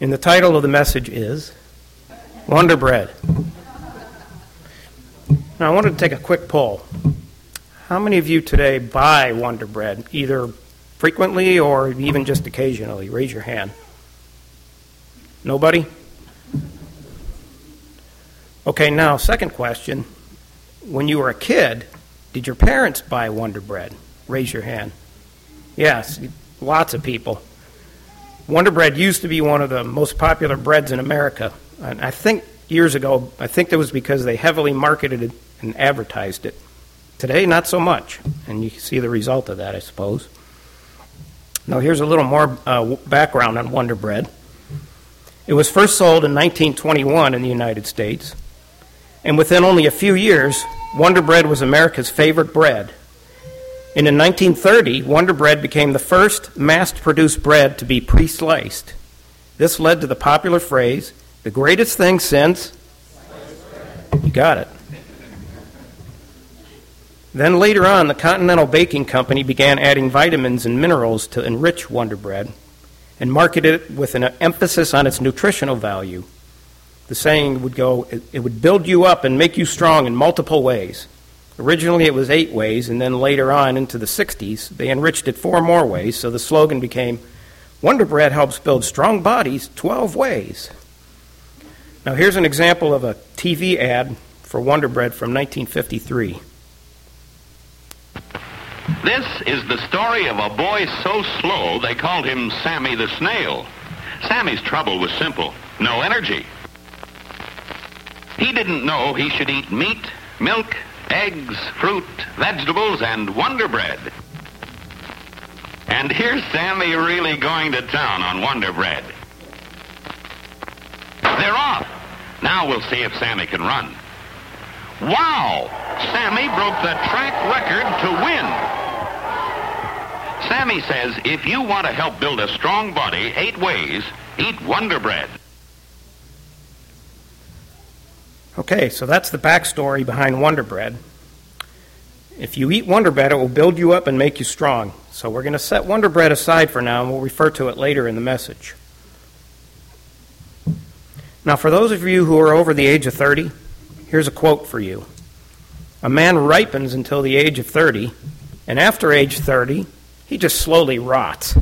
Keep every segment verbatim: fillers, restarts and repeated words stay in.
And the title of the message is Wonder Bread. Now, I wanted to take a quick poll. How many of you today buy Wonder Bread, either frequently or even just occasionally? Raise your hand. Nobody? Okay, now, second question. When you were a kid, did your parents buy Wonder Bread? Raise your hand. Yes, lots of people. Wonder Bread used to be one of the most popular breads in America. And I think years ago, I think that was because they heavily marketed it and advertised it. Today, not so much. And you can see the result of that, I suppose. Now, here's a little more uh, background on Wonder Bread. It was first sold in nineteen twenty-one in the United States. And within only a few years, Wonder Bread was America's favorite bread. And in nineteen thirty, Wonder Bread became the first mass-produced bread to be pre-sliced. This led to the popular phrase, the greatest thing since... You got it. Then later on, the Continental Baking Company began adding vitamins and minerals to enrich Wonder Bread and marketed it with an emphasis on its nutritional value. The saying would go, it, it would build you up and make you strong in multiple ways. Originally, it was eight ways, and then later on into the sixties, they enriched it four more ways, so the slogan became, Wonder Bread helps build strong bodies twelve ways. Now, here's an example of a T V ad for Wonder Bread from nineteen fifty-three. This is the story of a boy so slow they called him Sammy the Snail. Sammy's trouble was simple, no energy. He didn't know he should eat meat, milk, eggs, fruit, vegetables, and Wonder Bread. And here's Sammy really going to town on Wonder Bread. They're off. Now we'll see if Sammy can run. Wow! Sammy broke the track record to win. Sammy says if you want to help build a strong body eight ways, eat Wonder Bread. Okay, so that's the backstory behind Wonder Bread. If you eat Wonder Bread, it will build you up and make you strong. So we're going to set Wonder Bread aside for now, and we'll refer to it later in the message. Now, for those of you who are over the age of thirty, here's a quote for you. A man ripens until the age of thirty, and after age thirty, he just slowly rots.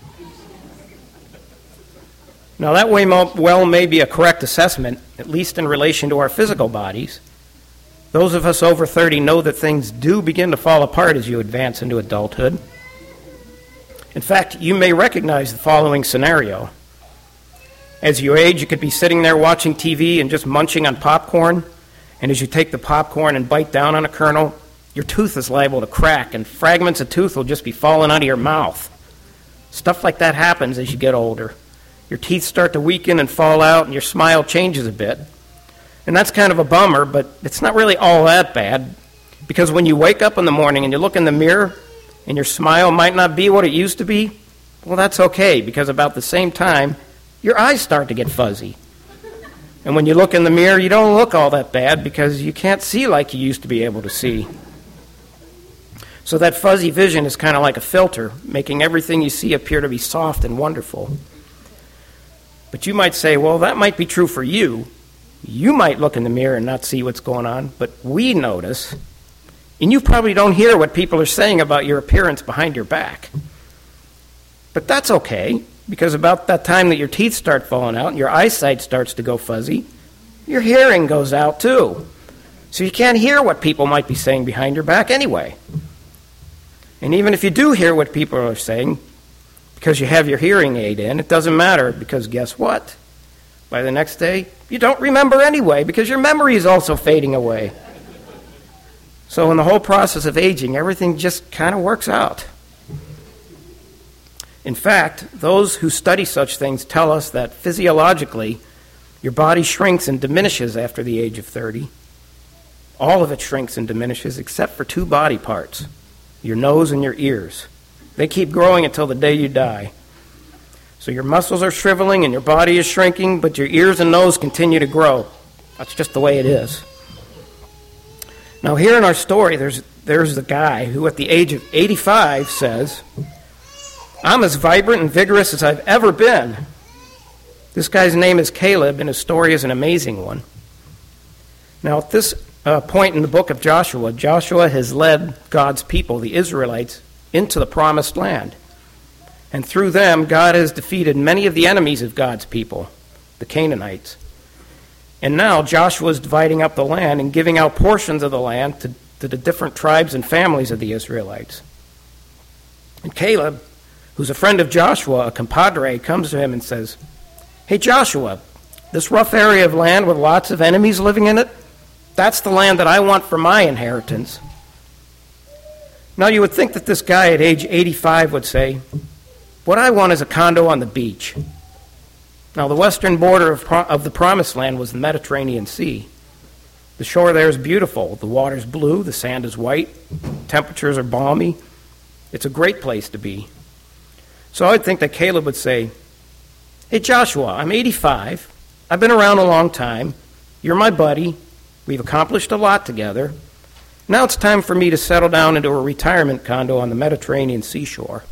Now, that way well may be a correct assessment, at least in relation to our physical bodies. Those of us over thirty know that things do begin to fall apart as you advance into adulthood. In fact, you may recognize the following scenario. As you age, you could be sitting there watching T V and just munching on popcorn, and as you take the popcorn and bite down on a kernel, your tooth is liable to crack, and fragments of tooth will just be falling out of your mouth. Stuff like that happens as you get older. Your teeth start to weaken and fall out, and your smile changes a bit. And that's kind of a bummer, but it's not really all that bad, because when you wake up in the morning and you look in the mirror, and your smile might not be what it used to be, well, that's okay, because about the same time, your eyes start to get fuzzy. And when you look in the mirror, you don't look all that bad, because you can't see like you used to be able to see. So that fuzzy vision is kind of like a filter, making everything you see appear to be soft and wonderful. But you might say, well, that might be true for you. You might look in the mirror and not see what's going on, but we notice. And you probably don't hear what people are saying about your appearance behind your back. But that's okay, because about that time that your teeth start falling out and your eyesight starts to go fuzzy, your hearing goes out too. So you can't hear what people might be saying behind your back anyway. And even if you do hear what people are saying, because you have your hearing aid in, it doesn't matter, because guess what? By the next day, you don't remember anyway, because your memory is also fading away. So in the whole process of aging, everything just kind of works out. In fact, those who study such things tell us that physiologically, your body shrinks and diminishes after the age of thirty. All of it shrinks and diminishes except for two body parts, your nose and your ears. They keep growing until the day you die. So your muscles are shriveling and your body is shrinking, but your ears and nose continue to grow. That's just the way it is. Now here in our story, there's there's the guy who at the age of eighty-five says, I'm as vibrant and vigorous as I've ever been. This guy's name is Caleb, and his story is an amazing one. Now, at this uh, point in the book of Joshua, Joshua has led God's people, the Israelites, into the promised land. And through them, God has defeated many of the enemies of God's people, the Canaanites. And now Joshua is dividing up the land and giving out portions of the land to, to the different tribes and families of the Israelites. And Caleb, who's a friend of Joshua, a compadre, comes to him and says, "Hey, Joshua, this rough area of land with lots of enemies living in it, that's the land that I want for my inheritance." Now, you would think that this guy at age eighty-five would say, "What I want is a condo on the beach." Now, the western border of, Pro- of the Promised Land was the Mediterranean Sea. The shore there is beautiful. The water's blue, the sand is white, temperatures are balmy. It's a great place to be. So I would think that Caleb would say, "Hey, Joshua, I'm eighty-five. I've been around a long time. You're my buddy. We've accomplished a lot together. Now it's time for me to settle down into a retirement condo on the Mediterranean seashore."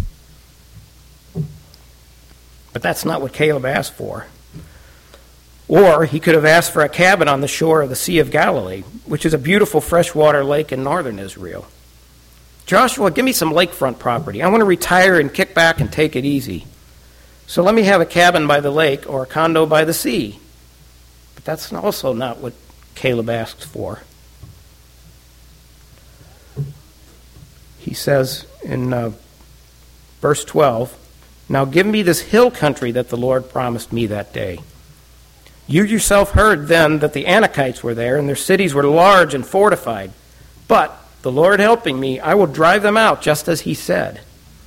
But that's not what Caleb asked for. Or he could have asked for a cabin on the shore of the Sea of Galilee, which is a beautiful freshwater lake in northern Israel. "Joshua, give me some lakefront property. I want to retire and kick back and take it easy. So let me have a cabin by the lake or a condo by the sea." But that's also not what Caleb asks for. He says in uh, verse twelve, "Now give me this hill country that the Lord promised me that day. You yourself heard then that the Anakites were there, and their cities were large and fortified. But the Lord helping me, I will drive them out just as he said."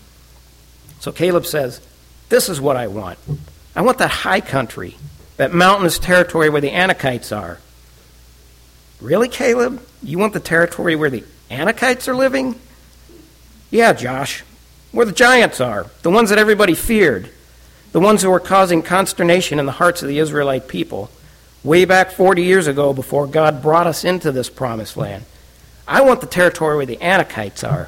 So Caleb says, "This is what I want. I want that high country, that mountainous territory where the Anakites are." "Really, Caleb? You want the territory where the Anakites are living?" "Yeah, Josh, where the giants are, the ones that everybody feared, the ones who were causing consternation in the hearts of the Israelite people, way back forty years ago before God brought us into this promised land. I want the territory where the Anakites are."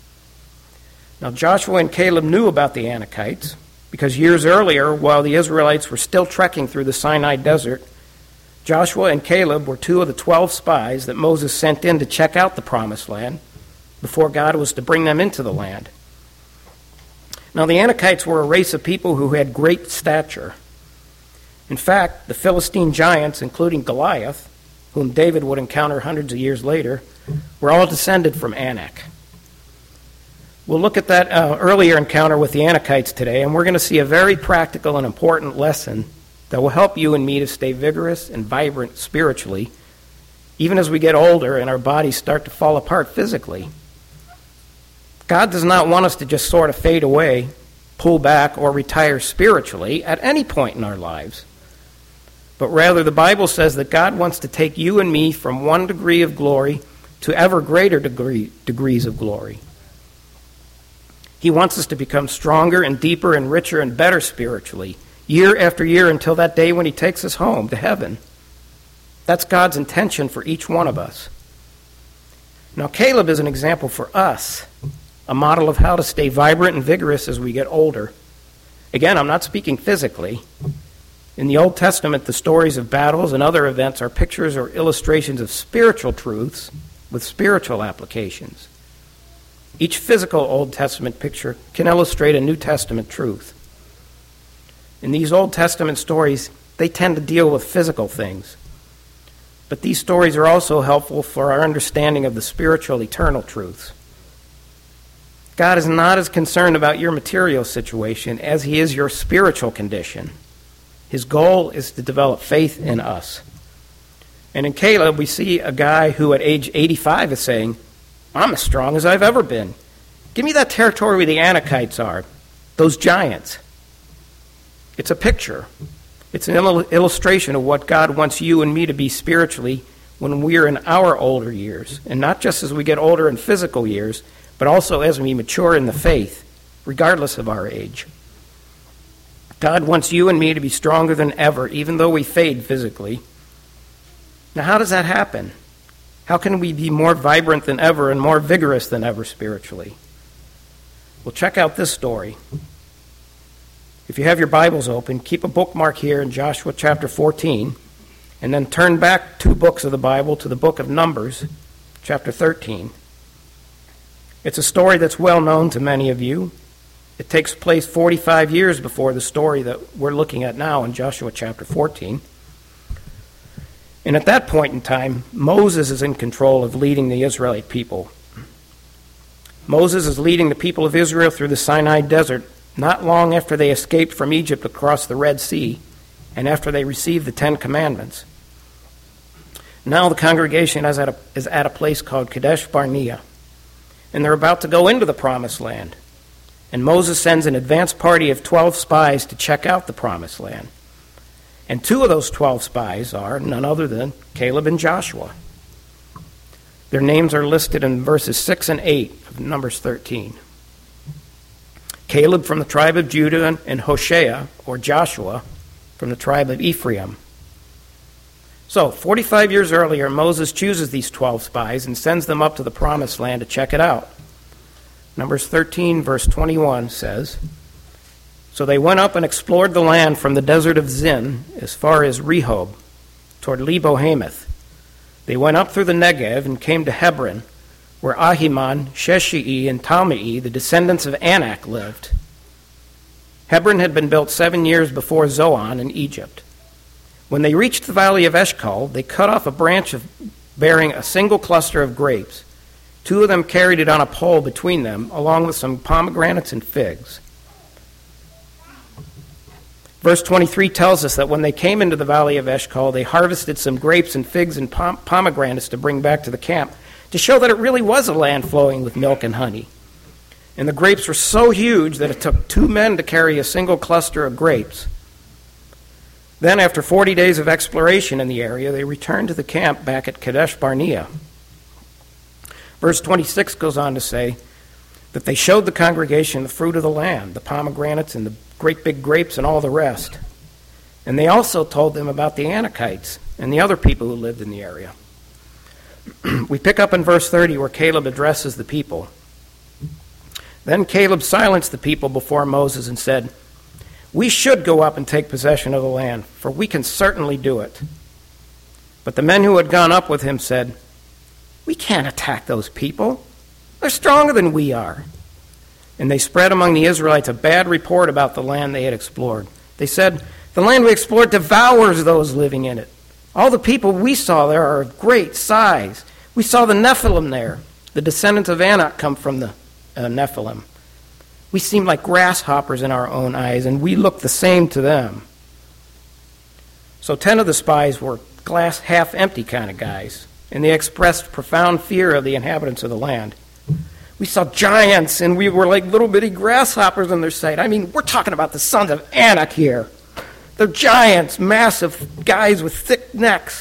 Now Joshua and Caleb knew about the Anakites, because years earlier, while the Israelites were still trekking through the Sinai desert, Joshua and Caleb were two of the twelve spies that Moses sent in to check out the promised land before God was to bring them into the land. Now, the Anakites were a race of people who had great stature. In fact, the Philistine giants, including Goliath, whom David would encounter hundreds of years later, were all descended from Anak. We'll look at that uh, earlier encounter with the Anakites today, and we're going to see a very practical and important lesson that will help you and me to stay vigorous and vibrant spiritually, even as we get older and our bodies start to fall apart physically. God does not want us to just sort of fade away, pull back, or retire spiritually at any point in our lives. But rather, the Bible says that God wants to take you and me from one degree of glory to ever greater degree, degrees of glory. He wants us to become stronger and deeper and richer and better spiritually, year after year until that day when he takes us home to heaven. That's God's intention for each one of us. Now, Caleb is an example for us, a model of how to stay vibrant and vigorous as we get older. Again, I'm not speaking physically. In the Old Testament, the stories of battles and other events are pictures or illustrations of spiritual truths with spiritual applications. Each physical Old Testament picture can illustrate a New Testament truth. In these Old Testament stories, they tend to deal with physical things. But these stories are also helpful for our understanding of the spiritual, eternal truths. God is not as concerned about your material situation as he is your spiritual condition. His goal is to develop faith in us. And in Caleb, we see a guy who at age eighty-five is saying, "I'm as strong as I've ever been. Give me that territory where the Anakites are, those giants." It's a picture. It's an il- illustration of what God wants you and me to be spiritually when we're in our older years, and not just as we get older in physical years, but also as we mature in the faith, regardless of our age. God wants you and me to be stronger than ever, even though we fade physically. Now, how does that happen? How can we be more vibrant than ever and more vigorous than ever spiritually? Well, check out this story. If you have your Bibles open, keep a bookmark here in Joshua chapter fourteen, and then turn back two books of the Bible to the book of Numbers, chapter thirteen. It's a story that's well known to many of you. It takes place forty-five years before the story that we're looking at now in Joshua chapter fourteen. And at that point in time, Moses is in control of leading the Israelite people. Moses is leading the people of Israel through the Sinai desert not long after they escaped from Egypt across the Red Sea and after they received the Ten Commandments. Now the congregation is at a, is at a place called Kadesh Barnea, and they're about to go into the Promised Land. And Moses sends an advance party of twelve spies to check out the Promised Land. And two of those twelve spies are none other than Caleb and Joshua. Their names are listed in verses six and eight of Numbers thirteen. Caleb from the tribe of Judah, and Hoshea, or Joshua, from the tribe of Ephraim. So, forty-five years earlier, Moses chooses these twelve spies and sends them up to the Promised Land to check it out. Numbers thirteen, verse twenty-one says, "So they went up and explored the land from the desert of Zin as far as Rehob, toward Lebo-Hamath. They went up through the Negev and came to Hebron, where Ahiman, Sheshai, and Talmai, the descendants of Anak, lived. Hebron had been built seven years before Zoan in Egypt. When they reached the valley of Eshcol, they cut off a branch of, bearing a single cluster of grapes. Two of them carried it on a pole between them, along with some pomegranates and figs." Verse twenty-three tells us that when they came into the valley of Eshcol, they harvested some grapes and figs and pom- pomegranates to bring back to the camp, to show that it really was a land flowing with milk and honey. And the grapes were so huge that it took two men to carry a single cluster of grapes. Then, after forty days of exploration in the area, they returned to the camp back at Kadesh Barnea. Verse twenty-six goes on to say that they showed the congregation the fruit of the land, the pomegranates and the great big grapes and all the rest. And they also told them about the Anakites and the other people who lived in the area. We pick up in verse thirty where Caleb addresses the people. "Then Caleb silenced the people before Moses and said, 'We should go up and take possession of the land, for we can certainly do it.' But the men who had gone up with him said, 'We can't attack those people. They're stronger than we are.' And they spread among the Israelites a bad report about the land they had explored. They said, 'The land we explored devours those living in it. All the people we saw there are of great size. We saw the Nephilim there. The descendants of Anak come from the uh, Nephilim. We seem like grasshoppers in our own eyes, and we look the same to them.' So ten of the spies were glass half-empty kind of guys, and they expressed profound fear of the inhabitants of the land. 'We saw giants, and we were like little bitty grasshoppers in their sight.' I mean, we're talking about the sons of Anak here. They're giants, massive guys with thick necks."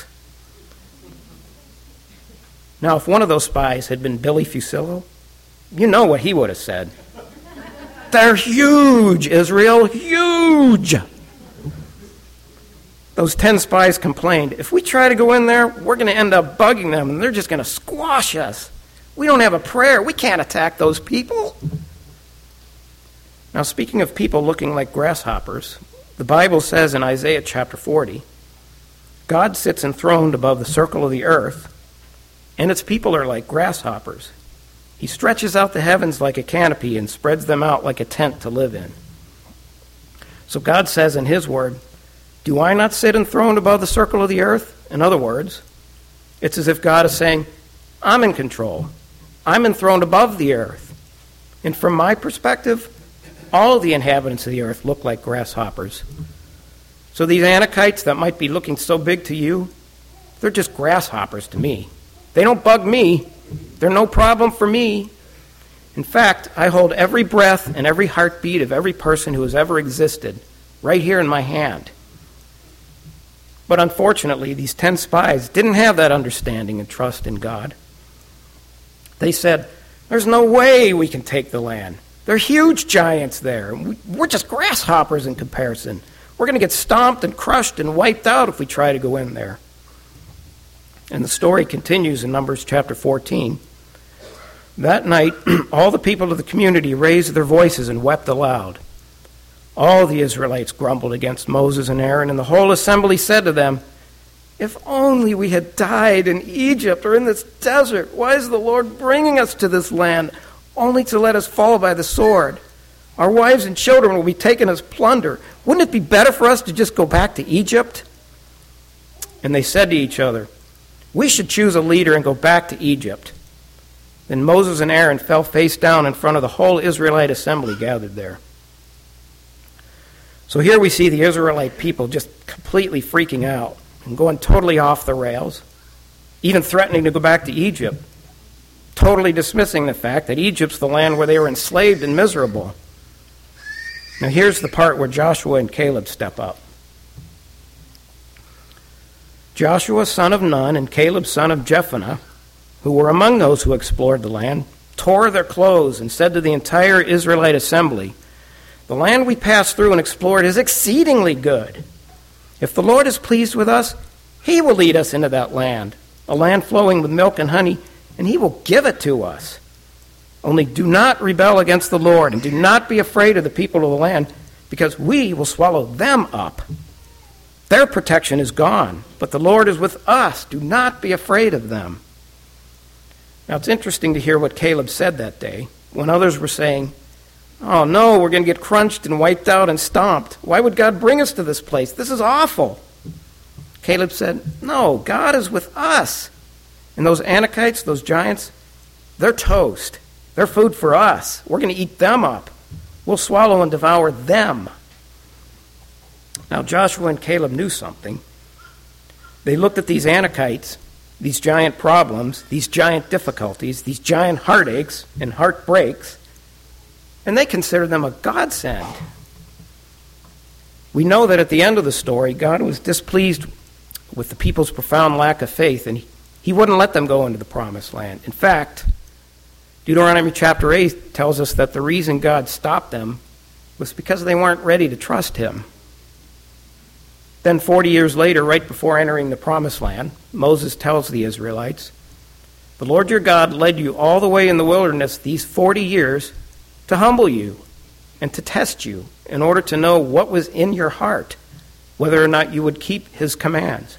Now, if one of those spies had been Billy Fusillo, you know what he would have said. "They're huge, Israel, huge." Those ten spies complained, "If we try to go in there, we're going to end up bugging them, and they're just going to squash us. We don't have a prayer. We can't attack those people." Now, speaking of people looking like grasshoppers, the Bible says in Isaiah chapter forty, God sits enthroned above the circle of the earth, and its people are like grasshoppers. He stretches out the heavens like a canopy and spreads them out like a tent to live in. So God says in his word, "Do I not sit enthroned above the circle of the earth?" In other words, it's as if God is saying, "I'm in control. I'm enthroned above the earth. And from my perspective, all the inhabitants of the earth look like grasshoppers. So these Anakites that might be looking so big to you, they're just grasshoppers to me. They don't bug me. They're no problem for me. In fact, I hold every breath and every heartbeat of every person who has ever existed right here in my hand." But unfortunately, these ten spies didn't have that understanding and trust in God. They said, "There's no way we can take the land. There are huge giants there. We're just grasshoppers in comparison. We're going to get stomped and crushed and wiped out if we try to go in there." And the story continues in Numbers chapter fourteen. That night, all the people of the community raised their voices and wept aloud. All the Israelites grumbled against Moses and Aaron, and the whole assembly said to them, "If only we had died in Egypt or in this desert. Why is the Lord bringing us to this land only to let us fall by the sword? Our wives and children will be taken as plunder. Wouldn't it be better for us to just go back to Egypt?" And they said to each other, "We should choose a leader and go back to Egypt." Then Moses and Aaron fell face down in front of the whole Israelite assembly gathered there. So here we see the Israelite people just completely freaking out and going totally off the rails, even threatening to go back to Egypt, totally dismissing the fact that Egypt's the land where they were enslaved and miserable. Now here's the part where Joshua and Caleb step up. Joshua, son of Nun, and Caleb, son of Jephunneh, who were among those who explored the land, tore their clothes and said to the entire Israelite assembly, "The land we passed through and explored is exceedingly good. If the Lord is pleased with us, he will lead us into that land, a land flowing with milk and honey, and he will give it to us. Only do not rebel against the Lord, and do not be afraid of the people of the land, because we will swallow them up. Their protection is gone, but the Lord is with us. Do not be afraid of them." Now it's interesting to hear what Caleb said that day, when others were saying, "Oh no, we're going to get crunched and wiped out and stomped. Why would God bring us to this place? This is awful." Caleb said, "No, God is with us. And those Anakites, those giants, they're toast. They're food for us. We're going to eat them up. We'll swallow and devour them." Now Joshua and Caleb knew something. They looked at these Anakites, these giant problems, these giant difficulties, these giant heartaches and heartbreaks, and they considered them a godsend. We know that at the end of the story, God was displeased with the people's profound lack of faith, and he wouldn't let them go into the promised land. In fact, Deuteronomy chapter eight tells us that the reason God stopped them was because they weren't ready to trust him. Then forty years later, right before entering the promised land, Moses tells the Israelites, "The Lord your God led you all the way in the wilderness these forty years to humble you and to test you in order to know what was in your heart, whether or not you would keep his commands."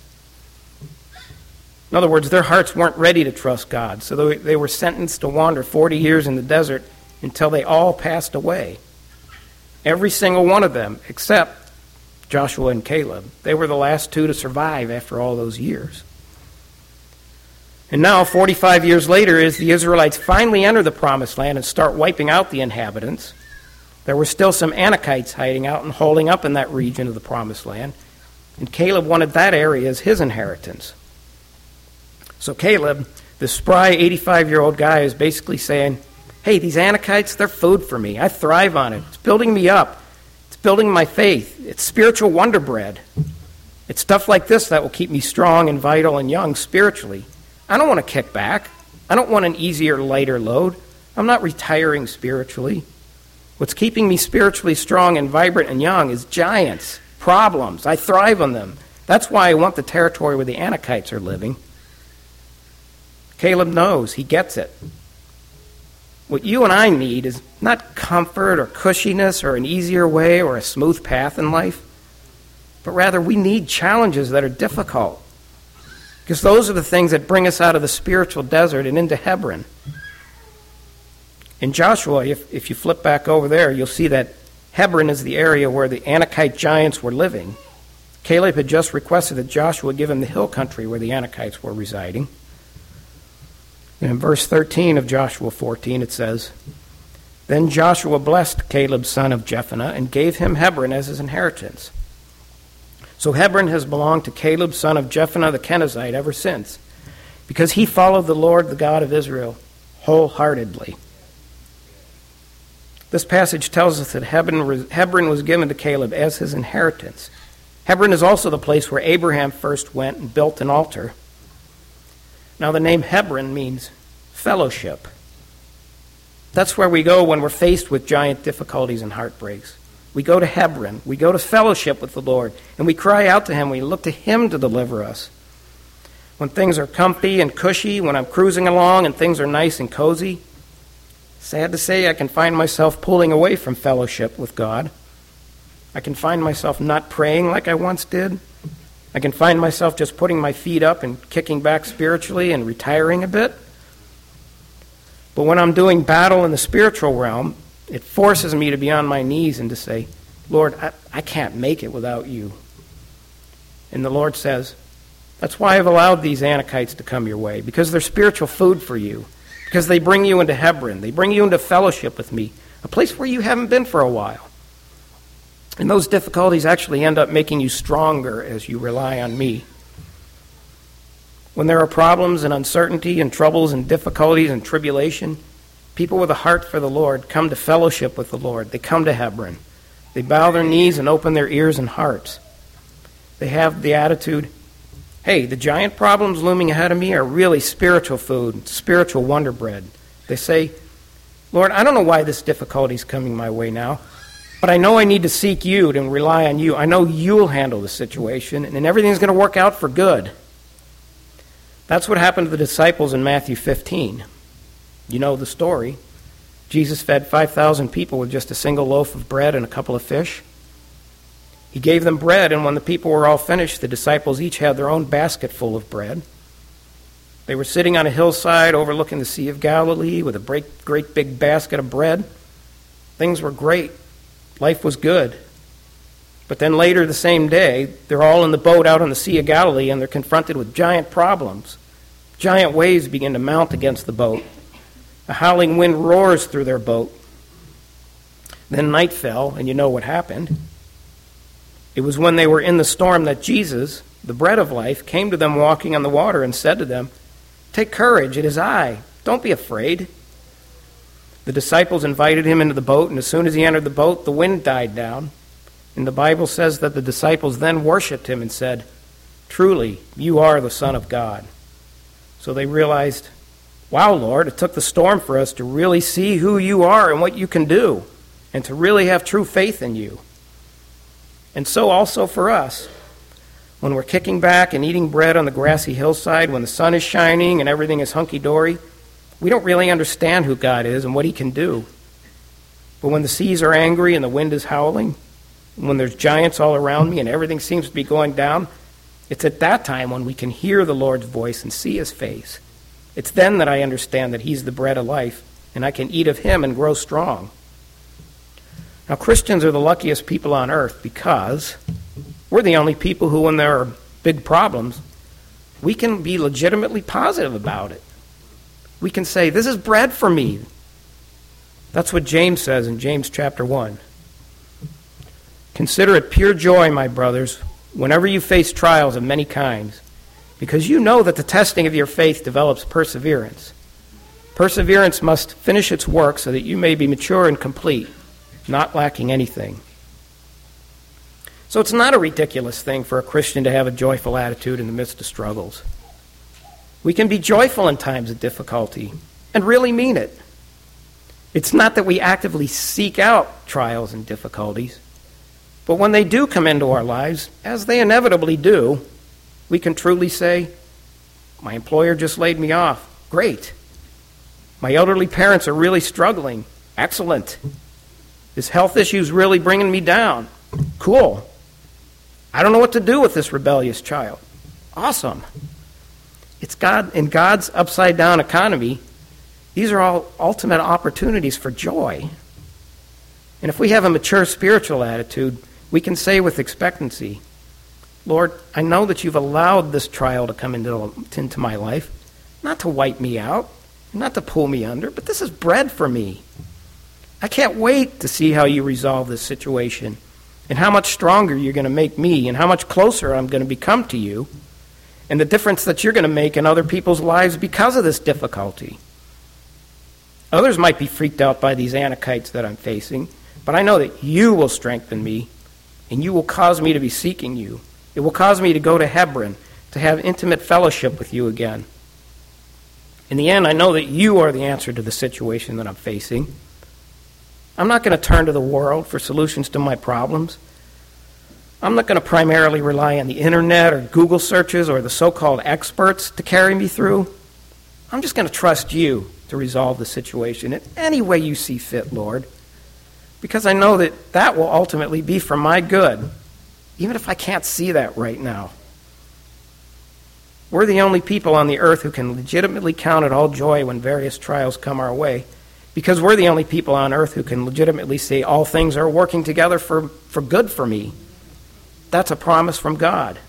In other words, their hearts weren't ready to trust God, so they were sentenced to wander forty years in the desert until they all passed away. Every single one of them, except Joshua and Caleb. They were the last two to survive after all those years. And now, forty-five years later, as the Israelites finally enter the promised land and start wiping out the inhabitants, there were still some Anakites hiding out and holding up in that region of the promised land, and Caleb wanted that area as his inheritance. So Caleb, the spry eighty-five-year-old guy, is basically saying, "Hey, these Anakites, they're food for me. I thrive on it. It's building me up. It's building my faith. It's spiritual wonder bread. It's stuff like this that will keep me strong and vital and young spiritually. I don't want to kick back. I don't want an easier, lighter load. I'm not retiring spiritually. What's keeping me spiritually strong and vibrant and young is giants, problems. I thrive on them. That's why I want the territory where the Anakites are living." Caleb knows. He gets it. What you and I need is not comfort or cushiness or an easier way or a smooth path in life, but rather we need challenges that are difficult, because those are the things that bring us out of the spiritual desert and into Hebron. In Joshua, if, if you flip back over there, you'll see that Hebron is the area where the Anakite giants were living. Caleb had just requested that Joshua give him the hill country where the Anakites were residing. And in verse thirteen of Joshua fourteen, it says, "Then Joshua blessed Caleb, son of Jephunneh, and gave him Hebron as his inheritance." So Hebron has belonged to Caleb, son of Jephunneh the Kenizzite, ever since, because he followed the Lord, the God of Israel, wholeheartedly. This passage tells us that Hebron was given to Caleb as his inheritance. Hebron is also the place where Abraham first went and built an altar. Now, the name Hebron means fellowship. That's where we go when we're faced with giant difficulties and heartbreaks. We go to Hebron. We go to fellowship with the Lord, and we cry out to him. We look to him to deliver us. When things are comfy and cushy, when I'm cruising along and things are nice and cozy, sad to say, I can find myself pulling away from fellowship with God. I can find myself not praying like I once did. I can find myself just putting my feet up and kicking back spiritually and retiring a bit. But when I'm doing battle in the spiritual realm, it forces me to be on my knees and to say, Lord, I, I can't make it without you. And the Lord says, that's why I've allowed these Anakites to come your way, because they're spiritual food for you, because they bring you into Hebron, they bring you into fellowship with me, a place where you haven't been for a while. And those difficulties actually end up making you stronger as you rely on me. When there are problems and uncertainty and troubles and difficulties and tribulation, people with a heart for the Lord come to fellowship with the Lord. They come to Hebron. They bow their knees and open their ears and hearts. They have the attitude, hey, the giant problems looming ahead of me are really spiritual food, spiritual wonder bread. They say, Lord, I don't know why this difficulty is coming my way now, but I know I need to seek you and rely on you. I know you'll handle the situation, and everything's going to work out for good. That's what happened to the disciples in Matthew fifteen. You know the story. Jesus fed five thousand people with just a single loaf of bread and a couple of fish. He gave them bread, and when the people were all finished, the disciples each had their own basket full of bread. They were sitting on a hillside overlooking the Sea of Galilee with a great, great big basket of bread. Things were great. Life was good. But then later the same day, they're all in the boat out on the Sea of Galilee, and they're confronted with giant problems. Giant waves begin to mount against the boat. A howling wind roars through their boat. Then night fell, and you know what happened. It was when they were in the storm that Jesus, the bread of life, came to them walking on the water and said to them, "Take courage, it is I. Don't be afraid." The disciples invited him into the boat, and as soon as he entered the boat, the wind died down. And the Bible says that the disciples then worshipped him and said, "Truly, you are the Son of God." So they realized, wow, Lord, it took the storm for us to really see who you are and what you can do, and to really have true faith in you. And so also for us, when we're kicking back and eating bread on the grassy hillside, when the sun is shining and everything is hunky-dory, we don't really understand who God is and what he can do. But when the seas are angry and the wind is howling, when there's giants all around me and everything seems to be going down, it's at that time when we can hear the Lord's voice and see his face. It's then that I understand that he's the bread of life, and I can eat of him and grow strong. Now, Christians are the luckiest people on earth because we're the only people who, when there are big problems, we can be legitimately positive about it. We can say, this is bread for me. That's what James says in James chapter one. Consider it pure joy, my brothers, whenever you face trials of many kinds, because you know that the testing of your faith develops perseverance. Perseverance must finish its work so that you may be mature and complete, not lacking anything. So it's not a ridiculous thing for a Christian to have a joyful attitude in the midst of struggles. We can be joyful in times of difficulty and really mean it. It's not that we actively seek out trials and difficulties, but when they do come into our lives, as they inevitably do, we can truly say, my employer just laid me off. Great. My elderly parents are really struggling. Excellent. This health issue is really bringing me down. Cool. I don't know what to do with this rebellious child. Awesome. It's God, in God's upside-down economy, these are all ultimate opportunities for joy. And if we have a mature spiritual attitude, we can say with expectancy, Lord, I know that you've allowed this trial to come into, into my life, not to wipe me out, not to pull me under, but this is bread for me. I can't wait to see how you resolve this situation and how much stronger you're going to make me and how much closer I'm going to become to you and the difference that you're going to make in other people's lives because of this difficulty. Others might be freaked out by these Anakites that I'm facing, but I know that you will strengthen me and you will cause me to be seeking you. It will cause me to go to Hebron, to have intimate fellowship with you again. In the end, I know that you are the answer to the situation that I'm facing. I'm not going to turn to the world for solutions to my problems. I'm not going to primarily rely on the internet or Google searches or the so-called experts to carry me through. I'm just going to trust you to resolve the situation in any way you see fit, Lord. because I know that that will ultimately be for my good, even if I can't see that right now. We're the only people on the earth who can legitimately count it all joy when various trials come our way, because we're the only people on earth who can legitimately say all things are working together for, for good for me. That's a promise from God.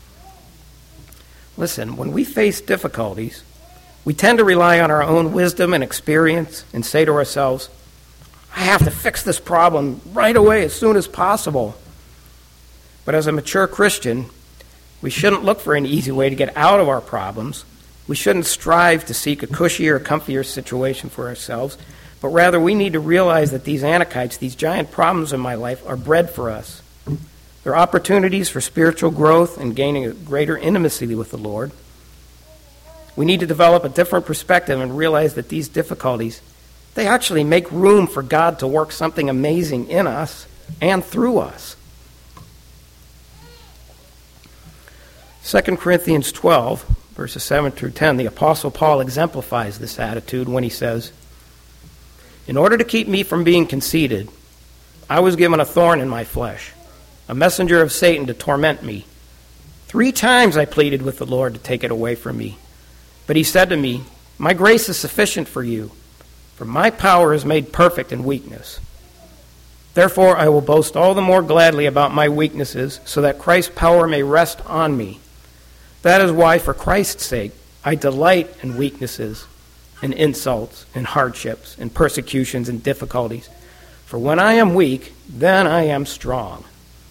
Listen, when we face difficulties, we tend to rely on our own wisdom and experience and say to ourselves, I have to fix this problem right away as soon as possible. But as a mature Christian, we shouldn't look for an easy way to get out of our problems. We shouldn't strive to seek a cushier or comfier situation for ourselves, but rather we need to realize that these anakites, these giant problems in my life, are bread for us. They're opportunities for spiritual growth and gaining a greater intimacy with the Lord. We need to develop a different perspective and realize that these difficulties, they actually make room for God to work something amazing in us and through us. Second Corinthians twelve, verses seven through ten, the Apostle Paul exemplifies this attitude when he says, in order to keep me from being conceited, I was given a thorn in my flesh, a messenger of Satan to torment me. Three times I pleaded with the Lord to take it away from me. But he said to me, my grace is sufficient for you, for my power is made perfect in weakness. Therefore I will boast all the more gladly about my weaknesses, so that Christ's power may rest on me. That is why, for Christ's sake, I delight in weaknesses, in insults, in hardships, in persecutions, and difficulties. For when I am weak, then I am strong.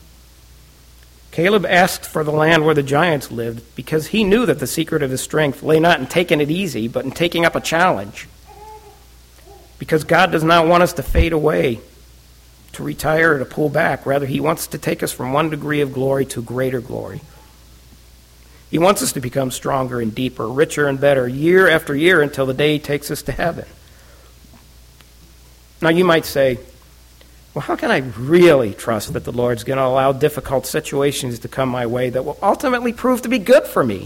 Caleb asked for the land where the giants lived because he knew that the secret of his strength lay not in taking it easy, but in taking up a challenge. Because God does not want us to fade away, to retire or to pull back. Rather, he wants to take us from one degree of glory to greater glory. He wants us to become stronger and deeper, richer and better, year after year until the day he takes us to heaven. Now you might say, well, how can I really trust that the Lord's going to allow difficult situations to come my way that will ultimately prove to be good for me?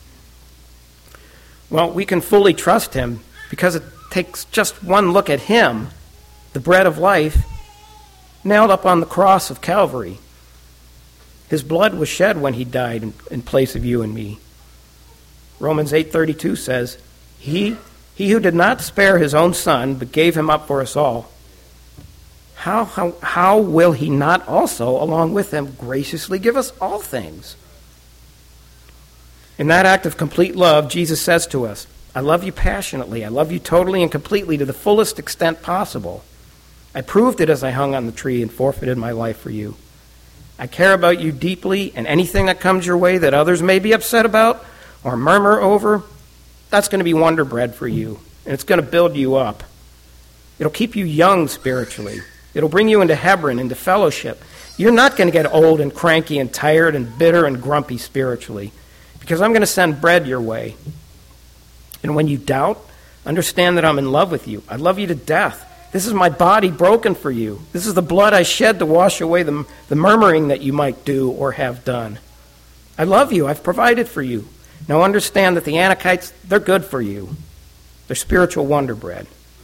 Well, we can fully trust him because it takes just one look at him, the bread of life, nailed up on the cross of Calvary. His blood was shed when he died in, in place of you and me. Romans eight thirty-two says, he, he who did not spare his own son, but gave him up for us all, how, how, how will he not also, along with him, graciously give us all things? In that act of complete love, Jesus says to us, I love you passionately. I love you totally and completely to the fullest extent possible. I proved it as I hung on the tree and forfeited my life for you. I care about you deeply, and anything that comes your way that others may be upset about or murmur over, that's going to be wonder bread for you, and it's going to build you up. It'll keep you young spiritually. It'll bring you into Hebron, into fellowship. You're not going to get old and cranky and tired and bitter and grumpy spiritually, because I'm going to send bread your way. And when you doubt, understand that I'm in love with you. I love you to death. This is my body broken for you. This is the blood I shed to wash away the, the murmuring that you might do or have done. I love you. I've provided for you. Now understand that the Anakites, they're good for you. They're spiritual wonder bread.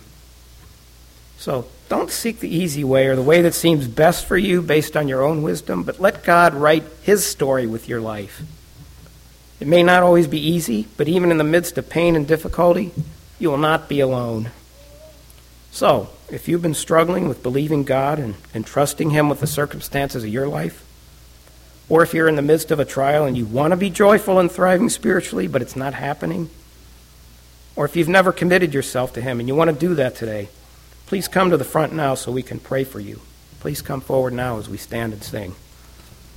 So don't seek the easy way or the way that seems best for you based on your own wisdom, but let God write his story with your life. It may not always be easy, but even in the midst of pain and difficulty, you will not be alone. So, if you've been struggling with believing God and, and trusting him with the circumstances of your life, or if you're in the midst of a trial and you want to be joyful and thriving spiritually, but it's not happening, or if you've never committed yourself to him and you want to do that today, please come to the front now so we can pray for you. Please come forward now as we stand and sing.